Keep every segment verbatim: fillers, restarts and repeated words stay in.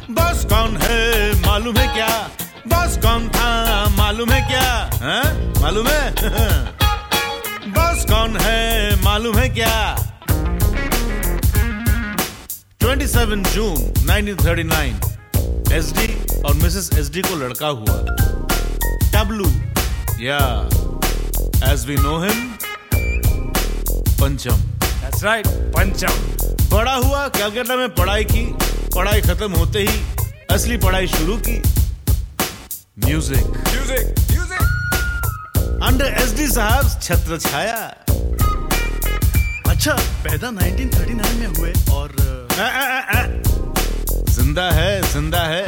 Boss कौन है मालूम है क्या? बॉस कौन था मालूम है क्या? हाँ? मालूम है? बॉस कौन है मालूम है क्या? सत्ताईस जून उन्नीस सौ उनतालीस एसडी और मिसेस एसडी को लड़का हुआ, टब्लू, या एज वी नो हिम, पंचम। That's right, पंचम। बड़ा हुआ, कलकत्ता में पढ़ाई की, पढ़ाई खत्म होते ही असली पढ़ाई शुरू की, music. Music music under SD साहब छत्र छाया। अच्छा, पैदा उन्नीस सौ उनतालीस में हुए और आ, आ, आ, आ, जिंदा है, जिंदा है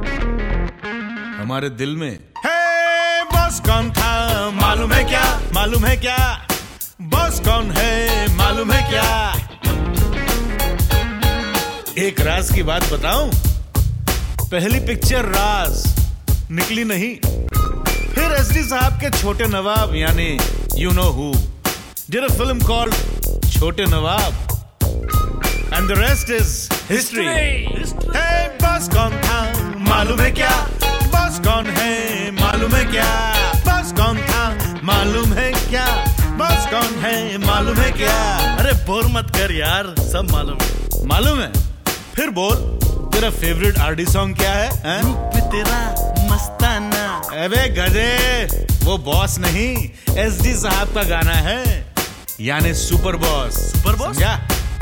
हमारे दिल में। हे बॉस कौन था मालूम है क्या? मालूम है क्या? बॉस कौन है मालूम है क्या? एक राज की बात बताऊं, पहली पिक्चर राज निकली नहीं, फिर एसडी साहब के छोटे नवाब यानी you know who did a film called Chhote Nawab, and the rest is history. Hey boss कौन था मालूम है क्या? बॉस कौन है मालूम है क्या? बॉस कौन था मालूम है क्या? बॉस कौन है मालूम है क्या? अरे बोर मत कर यार, सब मालूम है। मालूम है? फिर बोल, तेरा फेवरेट आरडी सॉन्ग क्या है? है? रूप तेरा मस्ताना। अबे गधे, वो बॉस नहीं, एसडी साहब का गाना है, यानी सुपर बॉस। Super boss? समझा?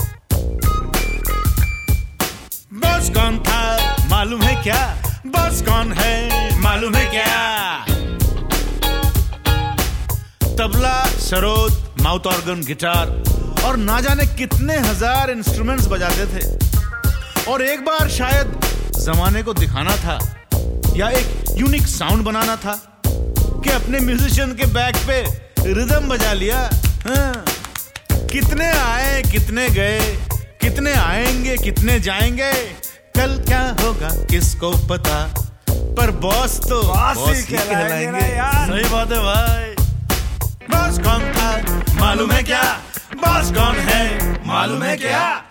बॉस कौन था मालूम है क्या? बॉस कौन है मालूम है क्या? तबला, सरोद, माउथ ऑर्गन, गिटार और ना जाने कितने हजार इंस्ट्रूमेंट्स बजाते थे। और एक बार शायद जमाने को दिखाना था या एक यूनिक साउंड बनाना था कि अपने म्यूजिशियन के बैक पे रिदम बजा लिया। हाँ। कितने आए कितने गए, कितने आएंगे कितने जाएंगे, कल क्या होगा किसको पता, पर बॉस तो बॉस ही कहलाएंगे ना यार। सही बात है भाई। बॉस कौन था मालूम है क्या? बॉस कौन है मालूम है क्या?